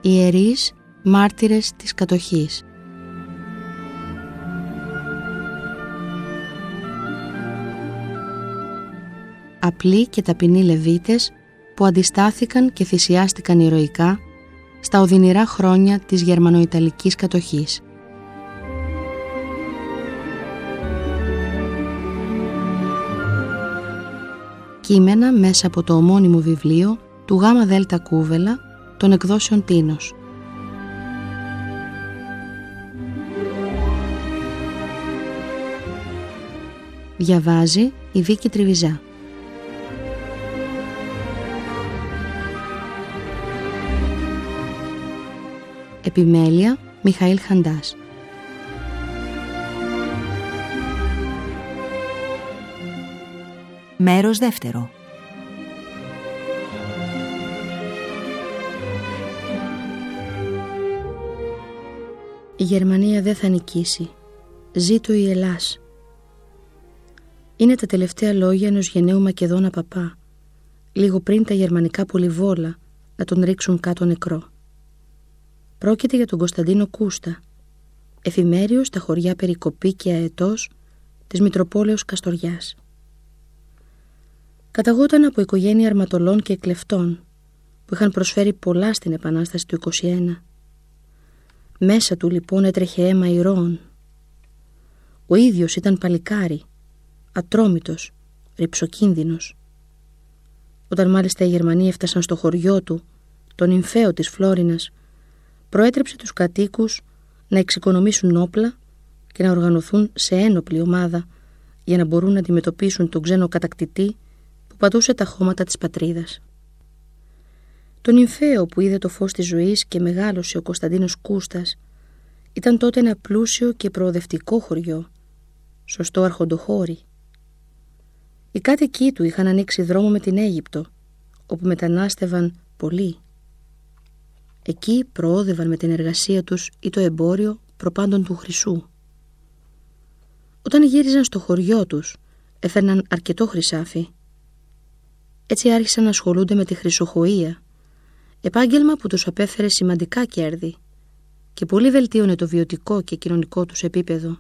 Ιερείς μάρτυρες της κατοχής. Απλοί και ταπεινοί Λεβίτες που αντιστάθηκαν και θυσιάστηκαν ηρωικά στα οδυνηρά χρόνια της γερμανοϊταλικής κατοχής. Κείμενα μέσα από το ομώνυμο βιβλίο του Γ.Δ. Κούβελα των εκδόσεων Τίνος. Διαβάζει η Βίκη Τριβιζά. Επιμέλεια Μιχαήλ Χαντάς. Μέρος δεύτερο. Η Γερμανία δεν θα νικήσει. Ζήτω η Ελλάς. Είναι τα τελευταία λόγια ενός γενναίου Μακεδόνα παπά, λίγο πριν τα γερμανικά πολυβόλα να τον ρίξουν κάτω νεκρό. Πρόκειται για τον Κωνσταντίνο Κούστα, εφημέριο στα χωριά Περικοπή και Αετός της Μητροπόλεως Καστοριάς. Καταγόταν από οικογένεια αρματολών και εκλεφτών που είχαν προσφέρει πολλά στην Επανάσταση του 21. Μέσα του λοιπόν έτρεχε αίμα ηρώων. Ο ίδιος ήταν παλικάρι, ατρόμητος, ρυψοκίνδυνος. Όταν μάλιστα οι Γερμανοί έφτασαν στο χωριό του, τον Υμφαίο της Φλόρινας, προέτρεψε τους κατοίκους να εξοικονομήσουν όπλα και να οργανωθούν σε ένοπλη ομάδα για να μπορούν να αντιμετωπίσουν τον ξένο κατακτητή που πατούσε τα χώματα της πατρίδας. Τον Υμφαίο που είδε το φως της ζωής και μεγάλωσε ο Κωνσταντίνος Κούστας ήταν τότε ένα πλούσιο και προοδευτικό χωριό, σωστό αρχοντοχώρι. Οι κάτοικοι του είχαν ανοίξει δρόμο με την Αίγυπτο, όπου μετανάστευαν πολλοί. Εκεί προόδευαν με την εργασία τους ή το εμπόριο προπάντων του χρυσού. Όταν γύριζαν στο χωριό τους, έφερναν αρκετό χρυσάφι. Έτσι άρχισαν να ασχολούνται με τη χρυσοχοΐα, επάγγελμα που τους απέφερε σημαντικά κέρδη και πολύ βελτίωνε το βιωτικό και κοινωνικό τους επίπεδο.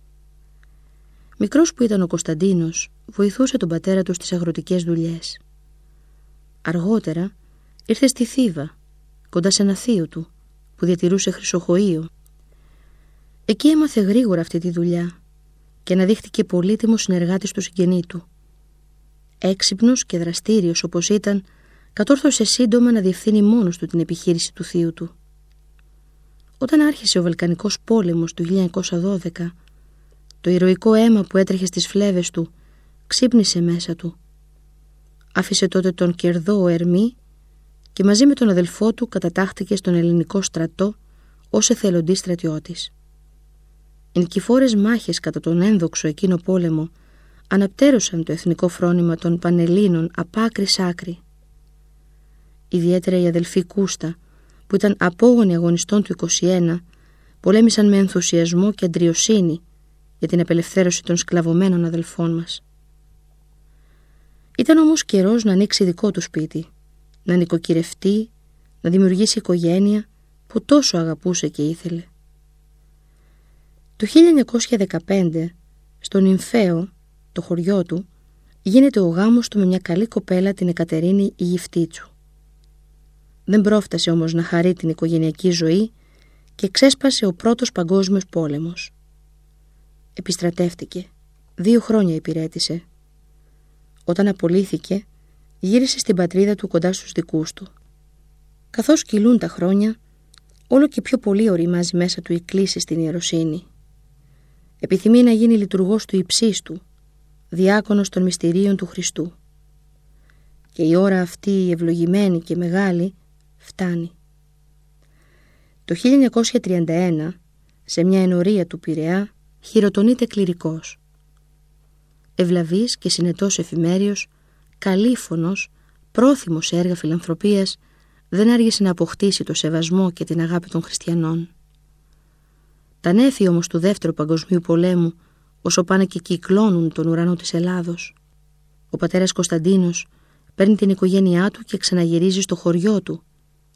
Μικρός που ήταν ο Κωνσταντίνος, βοηθούσε τον πατέρα του στις αγροτικές δουλειές. Αργότερα ήρθε στη Θήβα, κοντά σε ένα θείο του, που διατηρούσε χρυσοχοείο. Εκεί έμαθε γρήγορα αυτή τη δουλειά και αναδείχθηκε πολύτιμος συνεργάτης του συγγενή του. Έξυπνος και δραστήριος όπως ήταν, κατόρθωσε σύντομα να διευθύνει μόνος του την επιχείρηση του θείου του. Όταν άρχισε ο Βαλκανικός πόλεμος του 1912, το ηρωικό αίμα που έτρεχε στις φλέβες του ξύπνησε μέσα του. Άφησε τότε τον Κερδό Ερμή και μαζί με τον αδελφό του κατατάχθηκε στον ελληνικό στρατό ως εθελοντής στρατιώτης. Οι νικηφόρες μάχες κατά τον ένδοξο εκείνο πόλεμο αναπτέρωσαν το εθνικό φρόνημα των Πανελλήνων απ' άκρη σ' άκρη. Ιδιαίτερα οι αδελφοί Κούστα, που ήταν απόγονοι αγωνιστών του 21, πολέμησαν με ενθουσιασμό και αντριοσύνη για την απελευθέρωση των σκλαβωμένων αδελφών μας. Ήταν όμως καιρός να ανοίξει δικό του σπίτι, να νοικοκυρευτεί, να δημιουργήσει οικογένεια που τόσο αγαπούσε και ήθελε. Το 1915, στον Υμφαίο, το χωριό του, γίνεται ο γάμος του με μια καλή κοπέλα, την Εκατερίνη Γυφτίτσου. Δεν πρόφτασε όμως να χαρεί την οικογενειακή ζωή και ξέσπασε ο πρώτος παγκόσμιος πόλεμος. Επιστρατεύτηκε. 2 χρόνια υπηρέτησε. Όταν απολύθηκε, γύρισε στην πατρίδα του κοντά στους δικούς του. Καθώς κυλούν τα χρόνια, όλο και πιο πολύ οριμάζει μέσα του η κλίση στην ιεροσύνη. Επιθυμεί να γίνει λειτουργός του υψίστου, διάκονος των μυστηρίων του Χριστού. Και η ώρα αυτή η ευλογημένη και μεγάλη φτάνει. Το 1931, σε μια ενορία του Πειραιά, χειροτονείται κληρικός. Ευλαβής και συνετός εφημέριος, καλήφωνος, πρόθυμος σε έργα φιλανθρωπίας, δεν άργησε να αποκτήσει το σεβασμό και την αγάπη των χριστιανών. Τα νέφη όμως του Δεύτερου Παγκοσμίου Πολέμου, όσο πάνε και κυκλώνουν τον ουρανό της Ελλάδος, ο πατέρας Κωνσταντίνος παίρνει την οικογένειά του και ξαναγυρίζει στο χωριό του,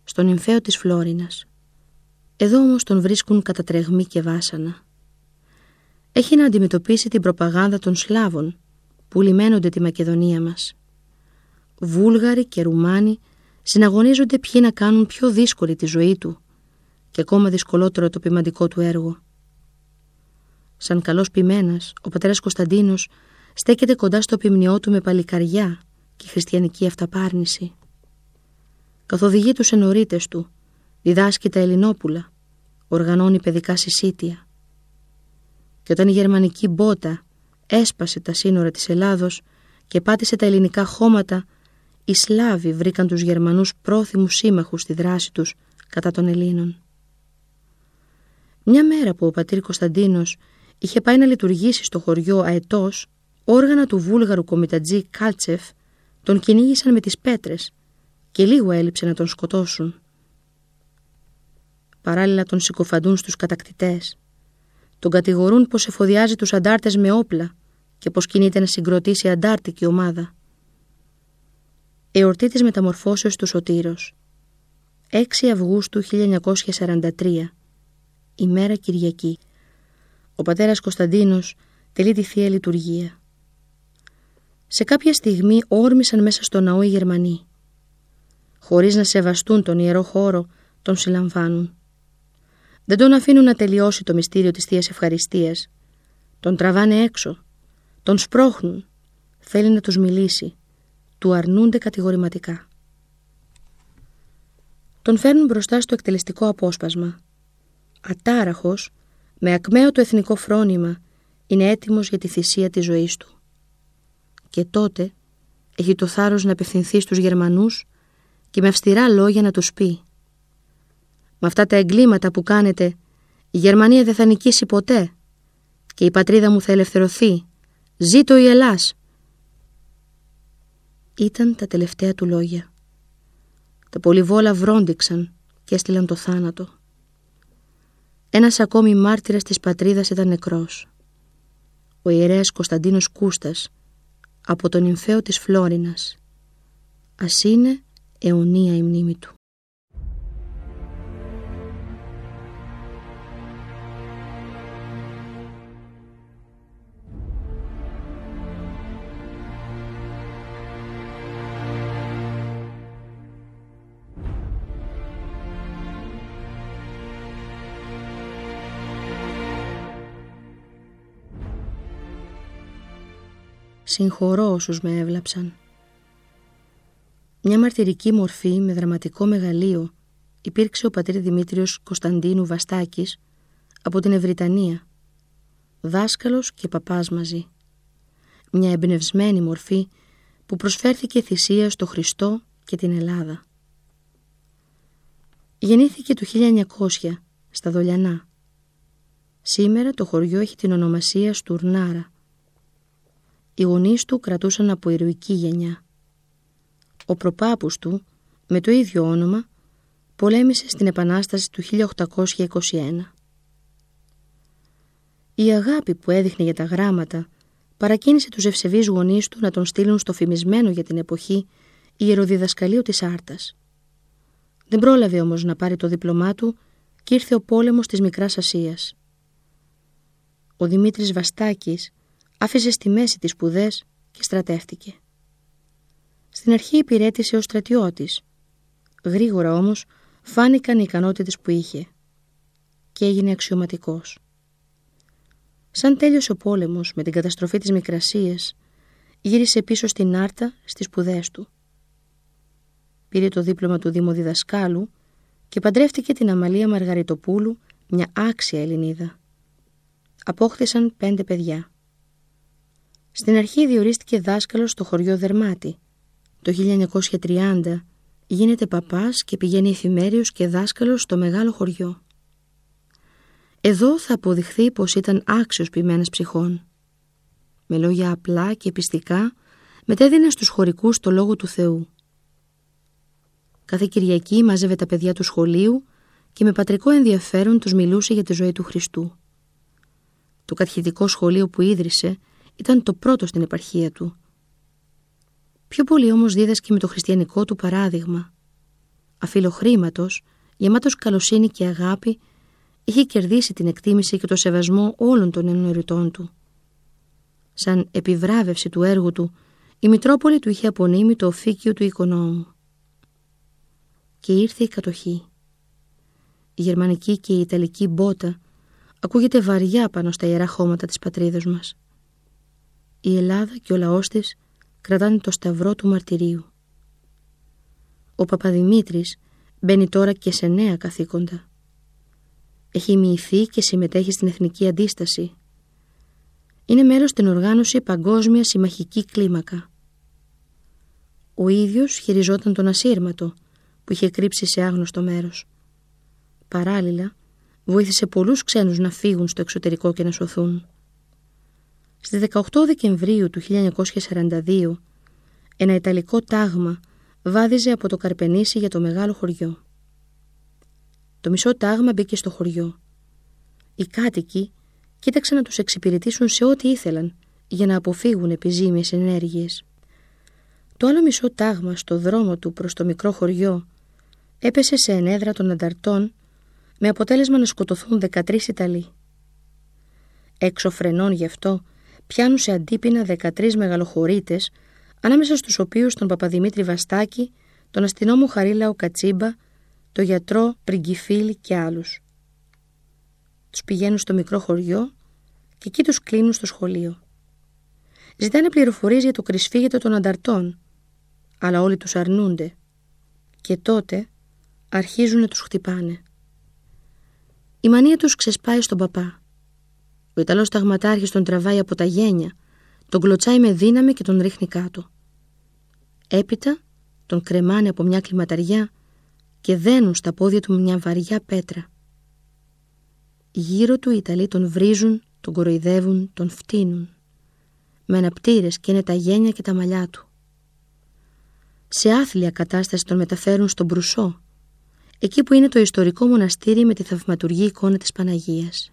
στον νυμφαίο της Φλόρινας. Εδώ όμως τον βρίσκουν κατά τρεγμή και βάσανα. Έχει να αντιμετωπίσει την προπαγάνδα των Σλάβων που λιμένονται τη Μακεδονία μας. Βούλγαροι και Ρουμάνοι συναγωνίζονται ποιοι να κάνουν πιο δύσκολη τη ζωή του και ακόμα δυσκολότερο το ποιμαντικό του έργο. Σαν καλός ποιμένας, ο πατέρας Κωνσταντίνος στέκεται κοντά στο ποιμνιό του με παλικαριά και χριστιανική αυταπάρνηση. Καθοδηγεί τους ενορίτες του, διδάσκει τα Ελληνόπουλα, οργανώνει παιδικά συσίτια. Και όταν η γερμανική μπότα έσπασε τα σύνορα της Ελλάδος και πάτησε τα ελληνικά χώματα, οι Σλάβοι βρήκαν τους Γερμανούς πρόθυμους σύμμαχους στη δράση τους κατά των Ελλήνων. Μια μέρα που ο πατήρ Κωνσταντίνος είχε πάει να λειτουργήσει στο χωριό αετός, όργανα του βούλγαρου κομιτατζή Κάλτσεφ τον κυνήγησαν με τις πέτρες και λίγο έλειψε να τον σκοτώσουν. Παράλληλα τον συκοφαντούν στους κατακτητές. Τον κατηγορούν πως εφοδιάζει τους αντάρτες με όπλα και πως κινείται να συγκροτήσει αντάρτικη ομάδα. Εορτή της μεταμορφώσεως του Σωτήρος. 6 Αυγούστου 1943, ημέρα Κυριακή. Ο πατέρας Κωνσταντίνος τελεί τη Θεία Λειτουργία. Σε κάποια στιγμή όρμησαν μέσα στο ναό οι Γερμανοί. Χωρίς να σεβαστούν τον ιερό χώρο, τον συλλαμβάνουν. Δεν τον αφήνουν να τελειώσει το μυστήριο της Θείας Ευχαριστίας. Τον τραβάνε έξω, τον σπρώχνουν, θέλει να τους μιλήσει, του αρνούνται κατηγορηματικά. Τον φέρνουν μπροστά στο εκτελεστικό απόσπασμα. Ατάραχος, με ακμαίο το εθνικό φρόνημα, είναι έτοιμος για τη θυσία της ζωής του. Και τότε έχει το θάρρος να απευθυνθεί στους Γερμανούς και με αυστηρά λόγια να τους πει: «Με αυτά τα εγκλήματα που κάνετε, η Γερμανία δεν θα νικήσει ποτέ και η πατρίδα μου θα ελευθερωθεί. Ζήτω η Ελλάς!» Ήταν τα τελευταία του λόγια. Τα πολυβόλα βρόντιξαν και έστειλαν το θάνατο. Ένας ακόμη μάρτυρας της πατρίδας ήταν νεκρός. Ο ιερέας Κωνσταντίνος Κούστας, από τον νυμφαίο της Φλόρινας. Ας είναι αιωνία η μνήμη του. Συγχωρώ όσους με έβλαψαν. Μια μαρτυρική μορφή με δραματικό μεγαλείο υπήρξε ο πατήρ Δημήτριος Κωνσταντίνου Βαστάκης από την Ευρυτανία, δάσκαλος και παπάς μαζί. Μια εμπνευσμένη μορφή που προσφέρθηκε θυσία στο Χριστό και την Ελλάδα. Γεννήθηκε το 1900 στα Δολιανά. Σήμερα το χωριό έχει την ονομασία Στουρνάρα. Οι γονείς του κρατούσαν από ηρωική γενιά. Ο προπάπους του, με το ίδιο όνομα, πολέμησε στην Επανάσταση του 1821. Η αγάπη που έδειχνε για τα γράμματα παρακίνησε τους ευσεβείς γονείς του να τον στείλουν στο φημισμένο για την εποχή ιεροδιδασκαλείο της Άρτας. Δεν πρόλαβε όμως να πάρει το δίπλωμά του και ήρθε ο πόλεμος της Μικράς Ασίας. Ο Δημήτρης Βαστάκης άφησε στη μέση τις σπουδές και στρατεύτηκε. Στην αρχή υπηρέτησε ως στρατιώτης. Γρήγορα όμως φάνηκαν οι ικανότητες που είχε και έγινε αξιωματικός. Σαν τέλειωσε ο πόλεμος με την καταστροφή της Μικρασίας, γύρισε πίσω στην Άρτα στις σπουδές του. Πήρε το δίπλωμα του Δημοδιδασκάλου και παντρεύτηκε την Αμαλία Μαργαριτοπούλου, μια άξια Ελληνίδα. Απόκτησαν 5 παιδιά. Στην αρχή διορίστηκε δάσκαλος στο χωριό Δερμάτη. Το 1930 γίνεται παπάς και πηγαίνει εφημέριος και δάσκαλος στο μεγάλο χωριό. Εδώ θα αποδειχθεί πως ήταν άξιος ποιμένας ψυχών. Με λόγια απλά και πιστικά μετέδινε στους χωρικούς το λόγο του Θεού. Κάθε Κυριακή μάζευε τα παιδιά του σχολείου και με πατρικό ενδιαφέρον τους μιλούσε για τη ζωή του Χριστού. Το κατηχητικό σχολείο που ίδρυσε ήταν το πρώτο στην επαρχία του. Πιο πολύ όμως δίδασκε με το χριστιανικό του παράδειγμα. αφιλοχρήματος, γεμάτος καλοσύνη και αγάπη, είχε κερδίσει την εκτίμηση και το σεβασμό όλων των εννοητών του. Σαν επιβράβευση του έργου του, η Μητρόπολη του είχε απονείμει το οφίκιο του οικονόμου. Και ήρθε η κατοχή. Η γερμανική και η ιταλική μπότα ακούγεται βαριά πάνω στα ιερά χώματα της πατρίδος μας. Η Ελλάδα και ο λαός της κρατάνε το σταυρό του μαρτυρίου. Ο Παπαδημήτρης μπαίνει τώρα και σε νέα καθήκοντα. Έχει μοιηθεί και συμμετέχει στην εθνική αντίσταση. Είναι μέλος στην οργάνωση Παγκόσμια Συμμαχική Κλίμακα. Ο ίδιος χειριζόταν τον ασύρματο που είχε κρύψει σε άγνωστο μέρος. Παράλληλα, βοήθησε πολλούς ξένους να φύγουν στο εξωτερικό και να σωθούν. Στις 18 Δεκεμβρίου του 1942, ένα ιταλικό τάγμα βάδιζε από το Καρπενήσι για το μεγάλο χωριό. Το μισό τάγμα μπήκε στο χωριό. Οι κάτοικοι κοίταξαν να τους εξυπηρετήσουν σε ό,τι ήθελαν για να αποφύγουν επιζήμιες ενέργειες. Το άλλο μισό τάγμα στο δρόμο του προς το μικρό χωριό έπεσε σε ενέδρα των ανταρτών με αποτέλεσμα να σκοτωθούν 13 Ιταλοί. Έξω φρενών γι' αυτό πιάνουν σε αντίπεινα 13 μεγαλοχωρίτες, ανάμεσα στους οποίους τον Παπαδημήτρη Βαστάκη, τον αστυνόμο Χαρίλαο Κατσίμπα, τον γιατρό Πριγκιφίλη και άλλους. Τους πηγαίνουν στο μικρό χωριό και εκεί τους κλείνουν στο σχολείο. Ζητάνε πληροφορίες για το κρυσφύγετο των ανταρτών, αλλά όλοι τους αρνούνται. Και τότε αρχίζουν να τους χτυπάνε. Η μανία τους ξεσπάει στον παπά. Ο Ιταλός ταγματάρχης τον τραβάει από τα γένια, τον κλωτσάει με δύναμη και τον ρίχνει κάτω. Έπειτα τον κρεμάνε από μια κλιματαριά και δένουν στα πόδια του μια βαριά πέτρα. Γύρω του οι Ιταλοί τον βρίζουν, τον κοροϊδεύουν, τον φτύνουν. Με αναπτήρες καίνε τα γένια και τα μαλλιά του. Σε άθλια κατάσταση τον μεταφέρουν στον Μπρουσό, εκεί που είναι το ιστορικό μοναστήρι με τη θαυματουργή εικόνα της Παναγίας.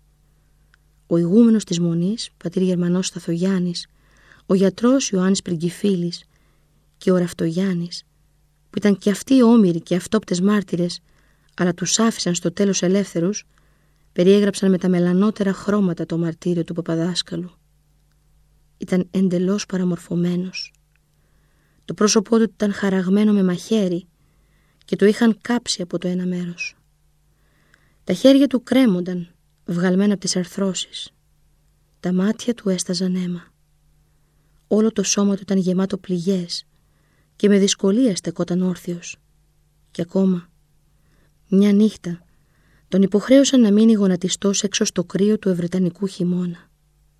Ο ηγούμενος της Μονής, πατήρ Γερμανός Σταθογιάννης, ο γιατρός Ιωάννης Πριγκιφίλης και ο Ραφτογιάννης, που ήταν και αυτοί όμηροι και αυτόπτες μάρτυρες, αλλά τους άφησαν στο τέλος ελεύθερους, περιέγραψαν με τα μελανότερα χρώματα το μαρτύριο του Παπαδάσκαλου. Ήταν εντελώς παραμορφωμένος. Το πρόσωπό του ήταν χαραγμένο με μαχαίρι και το είχαν κάψει από το ένα μέρος. Τα χέρια του κρέμονταν, βγαλμένα από τις αρθρώσεις. Τα μάτια του έσταζαν αίμα. Όλο το σώμα του ήταν γεμάτο πληγές και με δυσκολία στεκόταν όρθιος. Και ακόμα, μια νύχτα, τον υποχρέωσαν να μείνει γονατιστός έξω στο κρύο του ευρετανικού χειμώνα.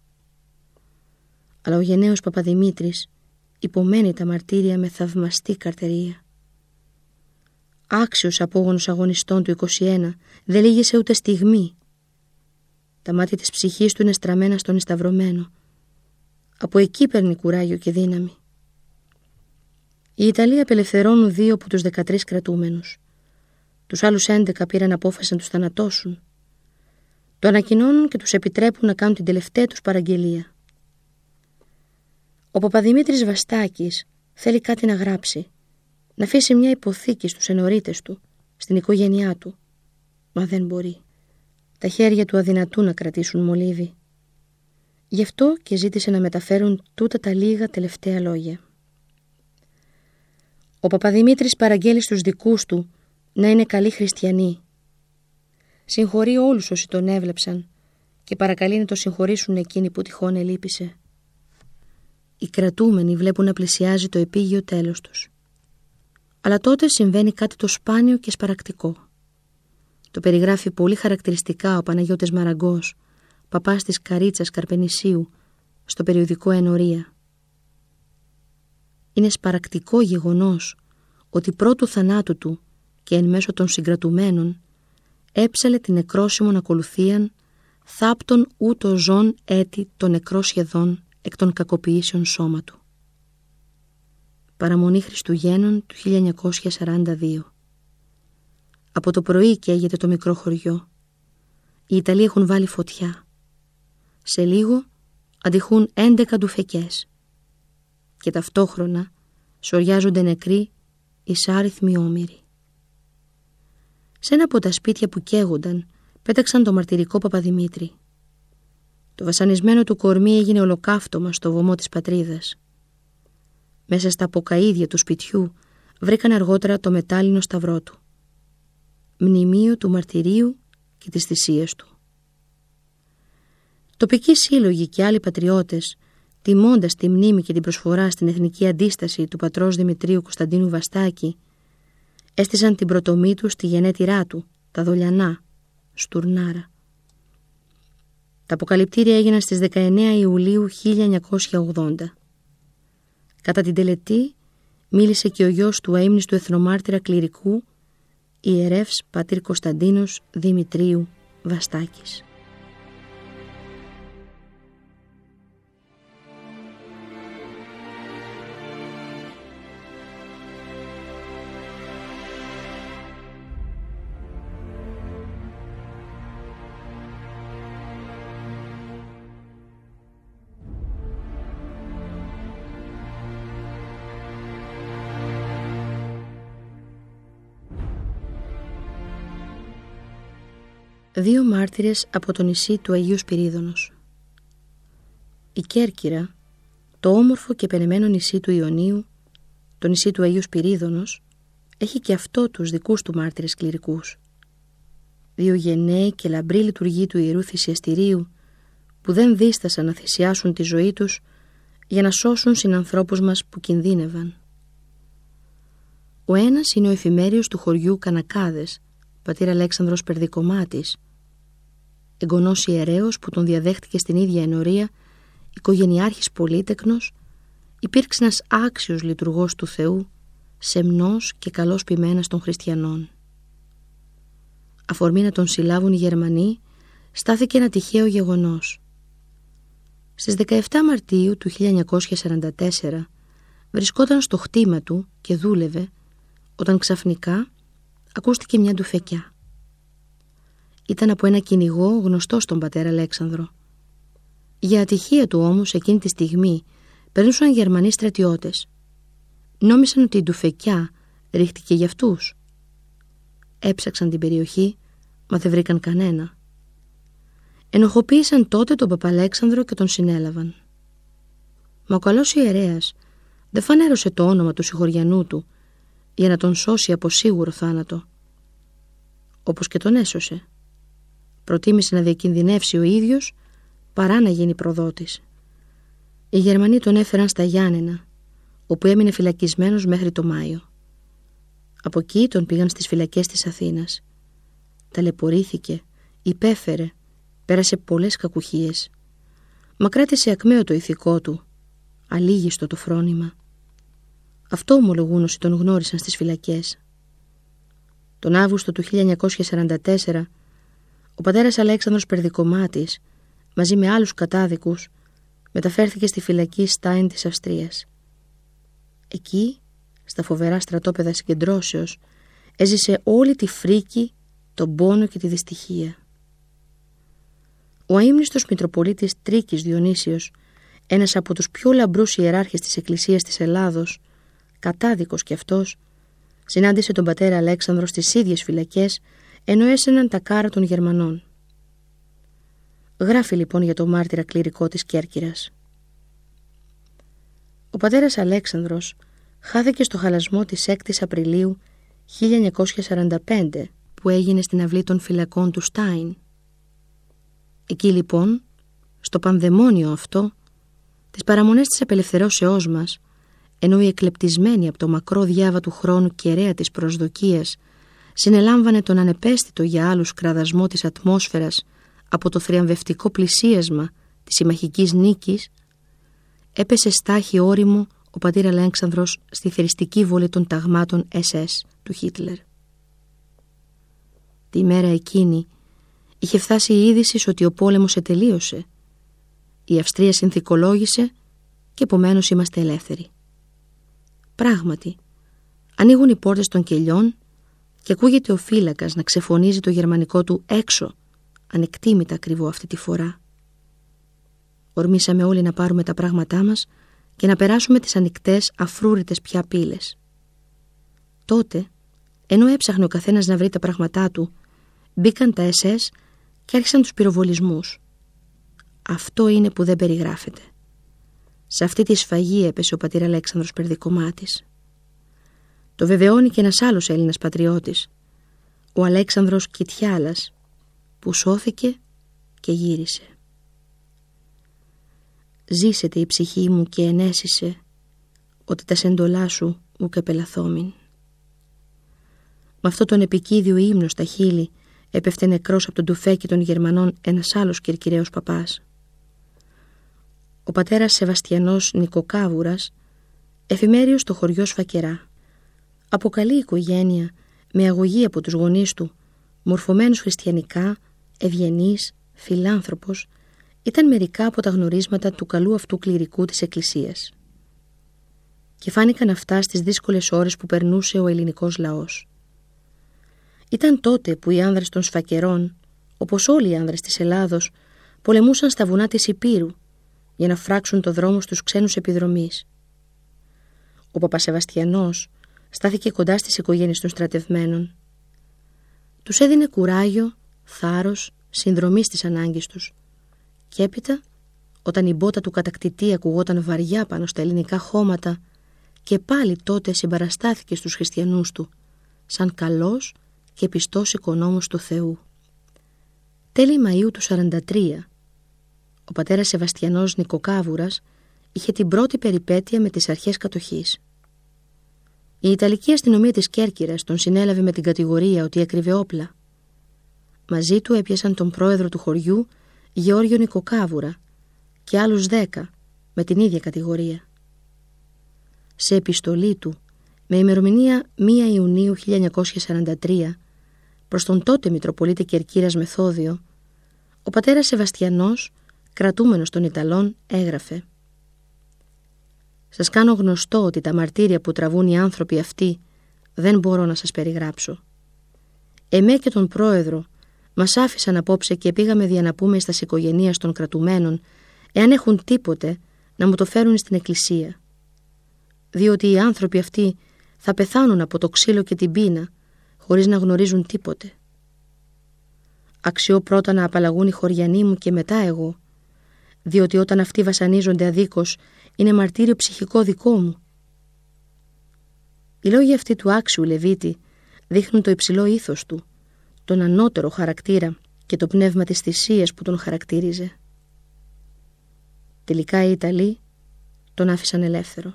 Αλλά ο γενναίος Παπαδημήτρης υπομένει τα μαρτύρια με θαυμαστή καρτερία. Άξιος απόγονος αγωνιστών του 21, δεν λύγησε ούτε στιγμή. Τα μάτια της ψυχής του είναι στραμμένα στον εσταυρωμένο. Από εκεί παίρνει κουράγιο και δύναμη. Οι Ιταλοί απελευθερώνουν 2 από τους 13 κρατούμενους. Τους άλλους 11 πήραν απόφαση να τους θανατώσουν. Το ανακοινώνουν και τους επιτρέπουν να κάνουν την τελευταία τους παραγγελία. Ο Παπαδημήτρης Βαστάκης θέλει κάτι να γράψει, να αφήσει μια υποθήκη στους ενορίτες του, στην οικογένειά του, μα δεν μπορεί. Τα χέρια του αδυνατούν να κρατήσουν μολύβι. Γι' αυτό και ζήτησε να μεταφέρουν τούτα τα λίγα τελευταία λόγια. Ο Παπαδημήτρης παραγγέλει στους δικούς του να είναι καλοί χριστιανοί. Συγχωρεί όλους όσοι τον έβλεψαν και παρακαλεί να το συγχωρήσουν εκείνοι που τυχόν ελείπησε. Οι κρατούμενοι βλέπουν να πλησιάζει το επίγειο τέλος τους. Αλλά τότε συμβαίνει κάτι το σπάνιο και σπαρακτικό. Το περιγράφει πολύ χαρακτηριστικά ο Παναγιώτης Μαραγκός, παπάς της Καρίτσας Καρπενησίου, στο περιοδικό Ενορία. Είναι σπαρακτικό γεγονός ότι πρώτου θανάτου του και εν μέσω των συγκρατουμένων έψαλε την νεκρόσιμον ακολουθίαν θάπτον ούτω ζών έτη το νεκρό σχεδόν εκ των κακοποιήσεων σώμα του. Παραμονή Χριστουγέννων του 1942. Από το πρωί καίγεται το μικρό χωριό. Οι Ιταλοί έχουν βάλει φωτιά. Σε λίγο αντιχούν 11 ντουφεκές. Και ταυτόχρονα σωριάζονται νεκροί εισάριθμοι όμηροι. Σε ένα από τα σπίτια που καίγονταν, πέταξαν το μαρτυρικό Παπαδημήτρη. Το βασανισμένο του κορμί έγινε ολοκαύτωμα στο βωμό της πατρίδας. Μέσα στα αποκαΐδια του σπιτιού βρήκαν αργότερα το μετάλλινο σταυρό του. Μνημείο του μαρτυρίου και της θυσίας του. Τοπικοί σύλλογοι και άλλοι πατριώτες, τιμώντας τη μνήμη και την προσφορά στην εθνική αντίσταση του πατρός Δημητρίου Κωνσταντίνου Βαστάκη, έστησαν την πρωτομή του στη γενέτειρά του, τα Δολιανά, Στουρνάρα. Τα αποκαλυπτήρια έγιναν στις 19 Ιουλίου 1980. Κατά την τελετή μίλησε και ο γιος του αείμνηστου εθνομάρτυρα κληρικού, ιερεύς πατήρ Κωνσταντίνος Δημητρίου Βαστάκης. Δύο μάρτυρες από το νησί του Αγίου Σπυρίδωνος. Η Κέρκυρα, το όμορφο και πενεμένο νησί του Ιωνίου, το νησί του Αγίου Σπυρίδωνος, έχει και αυτό τους δικούς του μάρτυρες κληρικούς. Δύο γενναίοι και λαμπροί λειτουργοί του Ιερού Θυσιαστηρίου, που δεν δίστασαν να θυσιάσουν τη ζωή τους για να σώσουν συνανθρώπους μας που κινδύνευαν. Ο ένας είναι ο εφημέριος του χωριού Κανακάδες, πατήρ Αλέξανδρος Περδικομάτης, εγγονός ιερέως που τον διαδέχτηκε στην ίδια ενορία, οικογενειάρχης πολύτεκνος, υπήρξε ένας άξιος λειτουργός του Θεού, σεμνός και καλός ποιμένας των χριστιανών. Αφορμή να τον συλλάβουν οι Γερμανοί, στάθηκε ένα τυχαίο γεγονός. Στις 17 Μαρτίου του 1944 βρισκόταν στο χτήμα του και δούλευε, όταν ξαφνικά ακούστηκε μια ντουφεκιά. Ήταν από ένα κυνηγό γνωστό στον πατέρα Αλέξανδρο. Για ατυχία του όμως εκείνη τη στιγμή περνούσαν Γερμανοί στρατιώτες. Νόμισαν ότι η ντουφεκιά ρίχτηκε για αυτούς. Έψαξαν την περιοχή, μα δεν βρήκαν κανένα. Ενοχοποίησαν τότε τον Παπαλέξανδρο και τον συνέλαβαν. Μα ο καλός ιερέας δεν φανέρωσε το όνομα του συγχωριανού του για να τον σώσει από σίγουρο θάνατο. Όπως και τον έσωσε. Προτίμησε να διακινδυνεύσει ο ίδιος παρά να γίνει προδότης. Οι Γερμανοί τον έφεραν στα Γιάννενα, όπου έμεινε φυλακισμένος μέχρι το Μάιο. Από εκεί τον πήγαν στις φυλακές της Αθήνας. Ταλαιπωρήθηκε, υπέφερε, πέρασε πολλές κακουχίες. Μα κράτησε ακμαίο το ηθικό του, αλίγιστο το φρόνημα. Αυτό ομολογούν όσοι τον γνώρισαν στις φυλακές. Τον Αύγουστο του 1944, ο πατέρας Αλέξανδρος Περδικομάτης, μαζί με άλλους κατάδικους, μεταφέρθηκε στη φυλακή Στάιν της Αυστρίας. Εκεί, στα φοβερά στρατόπεδα συγκεντρώσεως, έζησε όλη τη φρίκη, τον πόνο και τη δυστυχία. Ο αείμνηστος Μητροπολίτης Τρίκης Διονύσιος, ένας από τους πιο λαμπρούς ιεράρχες της Εκκλησίας της Ελλάδος, κατάδικος κι αυτός, συνάντησε τον πατέρα Αλέξανδρο στις ίδιες φυλακές, ενώ έσαιναν τα κάρα των Γερμανών. Γράφει λοιπόν για το μάρτυρα κληρικό της Κέρκυρας. Ο πατέρας Αλέξανδρος χάθηκε στο χαλασμό της 6ης Απριλίου 1945 που έγινε στην αυλή των φυλακών του Στάιν. Εκεί λοιπόν, στο πανδαιμόνιο αυτό, τις παραμονές της απελευθερώσεώς μας, ενώ η εκλεπτισμένη από το μακρό διάβα του χρόνου κεραία της προσδοκίας συνελάμβανε τον ανεπαίσθητο για άλλους κραδασμό της ατμόσφαιρας από το θριαμβευτικό πλησίασμα της συμμαχικής νίκης, έπεσε στάχη όριμο ο πατήρ Αλέξανδρος στη θεριστική βολή των ταγμάτων SS του Χίτλερ. Τη μέρα εκείνη είχε φτάσει η είδηση ότι ο πόλεμος ετελείωσε. Η Αυστρία συνθηκολόγησε και επομένως είμαστε ελεύθεροι. Πράγματι, ανοίγουν οι πόρτες των κελιών και ακούγεται ο φύλακας να ξεφωνίζει το γερμανικό του έξω, ανεκτήμητα ακριβό αυτή τη φορά. Ορμήσαμε όλοι να πάρουμε τα πράγματά μας και να περάσουμε τις ανοιχτές αφρούρητες πια πύλες. Τότε Ενώ έψαχνε ο καθένας να βρει τα πράγματά του, μπήκαν τα SS και άρχισαν τους πυροβολισμούς. Αυτό είναι που δεν περιγράφεται. Σε αυτή τη σφαγή έπεσε ο πατήρ Αλέξανδρος Περδικομάτης. Το βεβαιώνει και ένας άλλος Έλληνας πατριώτης, ο Αλέξανδρος Κιτιάλας, που σώθηκε και γύρισε. Ζήσεται η ψυχή μου και ενέσισε, ότι τα σεντολά σου ουκ επελαθόμην. Με αυτό τον επικίδιο ύμνο στα χείλη έπεφτε νεκρός από τον τουφέκι των Γερμανών ένας άλλος κυρκυραίος παπάς. Ο πατέρας Σεβαστιανός Νικοκάβουρας, εφημέριος στο χωριό Σφακερά. Από καλή οικογένεια, με αγωγή από τους γονείς του, μορφωμένος χριστιανικά, ευγενής, φιλάνθρωπος, ήταν μερικά από τα γνωρίσματα του καλού αυτού κληρικού της Εκκλησίας. Και φάνηκαν αυτά στις δύσκολες ώρες που περνούσε ο ελληνικός λαός. Ήταν τότε που οι άνδρες των Σφακερών, όπως όλοι οι άνδρες της Ελλάδος, πολεμούσαν στα βουνά της Υπήρου για να φράξουν το δρόμο στους ξένους επιδρομείς. Ο Παπασεβαστιανός στάθηκε κοντά στις οικογένειες των στρατευμένων. Τους έδινε κουράγιο, θάρρος, συνδρομή στις ανάγκες τους. Και έπειτα, όταν η μπότα του κατακτητή ακουγόταν βαριά πάνω στα ελληνικά χώματα, και πάλι τότε συμπαραστάθηκε στους χριστιανούς του, σαν καλός και πιστός οικονόμος του Θεού. Τέλη Μαΐου του 43, ο πατέρας Σεβαστιανός Νικοκάβουρας είχε την πρώτη περιπέτεια με τις αρχές κατοχής. Η Ιταλική αστυνομία της Κέρκυρας τον συνέλαβε με την κατηγορία ότι έκρυβε όπλα. Μαζί του έπιασαν τον πρόεδρο του χωριού, Γεώργιο Νικοκάβουρα, και άλλους 10 με την ίδια κατηγορία. Σε επιστολή του, με ημερομηνία 1 Ιουνίου 1943, προς τον τότε Μητροπολίτη Κερκύρας Μεθόδιο, ο πατέρας Σεβαστιανός, κρατούμενος των Ιταλών, έγραφε: «Σας κάνω γνωστό ότι τα μαρτύρια που τραβούν οι άνθρωποι αυτοί δεν μπορώ να σας περιγράψω. Εμέ και τον πρόεδρο μας άφησαν απόψε και πήγαμε δια να πούμε στας οικογενείας των κρατουμένων, εάν έχουν τίποτε, να μου το φέρουν στην εκκλησία. Διότι οι άνθρωποι αυτοί θα πεθάνουν από το ξύλο και την πείνα, χωρίς να γνωρίζουν τίποτε. Αξιώ πρώτα να απαλλαγούν οι χωριανοί μου και μετά εγώ, διότι όταν αυτοί βασανίζονται αδίκως, είναι μαρτύριο ψυχικό δικό μου». Οι λόγοι αυτοί του άξιου Λεβίτη δείχνουν το υψηλό ήθος του, τον ανώτερο χαρακτήρα και το πνεύμα της θυσίας που τον χαρακτήριζε. Τελικά οι Ιταλοί τον άφησαν ελεύθερο.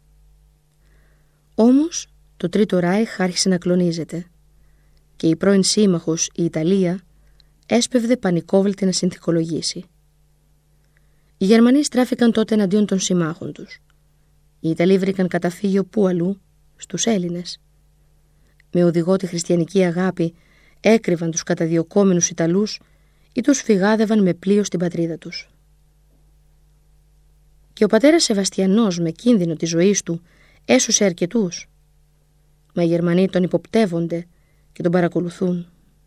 Όμως το Τρίτο Ράιχ άρχισε να κλονίζεται και η πρώην σύμμαχος, η Ιταλία, έσπευδε πανικόβλητη να συνθηκολογήσει. Οι Γερμανοί στράφηκαν τότε εναντίον των συμμάχων τους. Οι Ιταλοί βρήκαν καταφύγιο πού αλλού, στους Έλληνες. Με οδηγό τη χριστιανική αγάπη έκρυβαν τους καταδιωκόμενους Ιταλούς ή τους φυγάδευαν με πλοίο στην πατρίδα τους. Και ο πατέρας Σεβαστιανός, με κίνδυνο της ζωής του, έσωσε αρκετούς. Μα οι Γερμανοί τον υποπτεύονται και τον παρακολουθούν.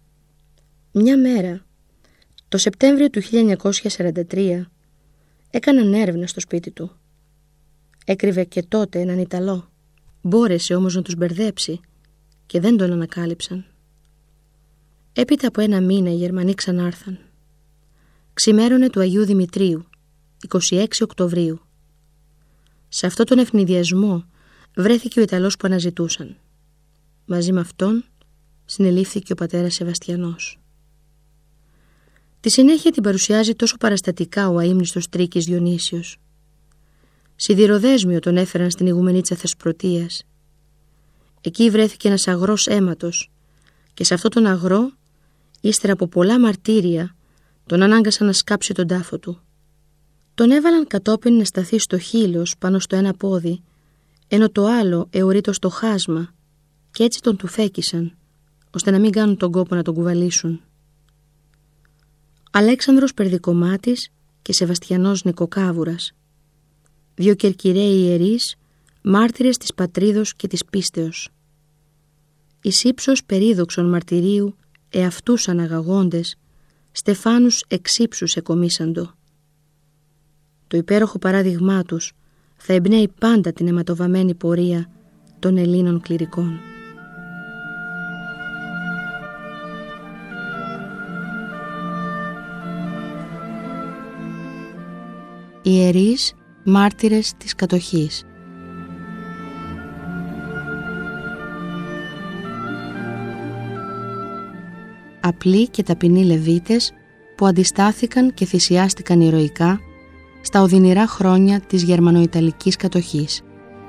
Μια μέρα, το Σεπτέμβριο του 1943, έκαναν έρευνα στο σπίτι του. Έκρυβε και τότε έναν Ιταλό. Μπόρεσε όμως να τους μπερδέψει και δεν τον ανακάλυψαν. Έπειτα από 1 μήνα οι Γερμανοί ξανάρθαν. Ξημέρωνε του Αγίου Δημητρίου, 26 Οκτωβρίου. Σε αυτόν τον ευνηδιασμό βρέθηκε ο Ιταλός που αναζητούσαν. Μαζί με αυτόν συνελήφθηκε ο πατέρας Σεβαστιανός. Τη συνέχεια την παρουσιάζει τόσο παραστατικά ο αείμνηστος Τρίκης Διονύσιος. Σιδηροδέσμιο τον έφεραν στην ηγουμενίτσα Θεσπρωτείας. Εκεί βρέθηκε ένας αγρός αίματος και σε αυτόν τον αγρό, ύστερα από πολλά μαρτύρια, τον ανάγκασαν να σκάψει τον τάφο του. Τον έβαλαν κατόπιν να σταθεί στο χείλος πάνω στο ένα πόδι, ενώ το άλλο αιωρείτο στο χάσμα, και έτσι τον τουφέκισαν, ώστε να μην κάνουν τον κόπο να τον κουβαλήσουν. Αλέξανδρος Περδικομάτης και Σεβαστιανός Νικοκάβουρας, 2 κερκυραίοι ιερείς, μάρτυρες της πατρίδος και της πίστεως. Εις ύψος περίδοξον μαρτυρίου εαυτούς αναγαγόντες, στεφάνους εξύψους εκομίσαντο. Το υπέροχο παράδειγμά τους θα εμπνέει πάντα την αιματοβαμμένη πορεία των Ελλήνων κληρικών. Ιερείς μάρτυρες της κατοχής. Απλοί και ταπεινοί Λεβίτες που αντιστάθηκαν και θυσιάστηκαν ηρωικά στα οδυνηρά χρόνια της γερμανοϊταλικής κατοχής.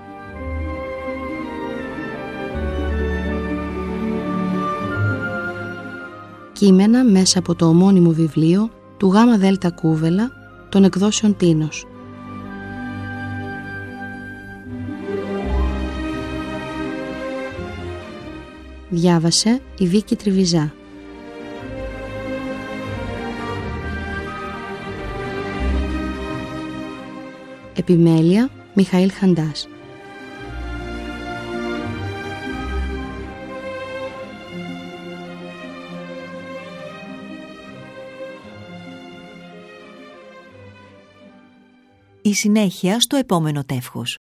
Κείμενα μέσα από το ομώνυμο βιβλίο του Γ.Δ. Κούβελα των εκδόσεων Τίνος. Διάβασε η Βίκη Τριβιζά. Επιμέλεια Μιχαήλ Χαντάς. Η συνέχεια στο επόμενο τεύχος.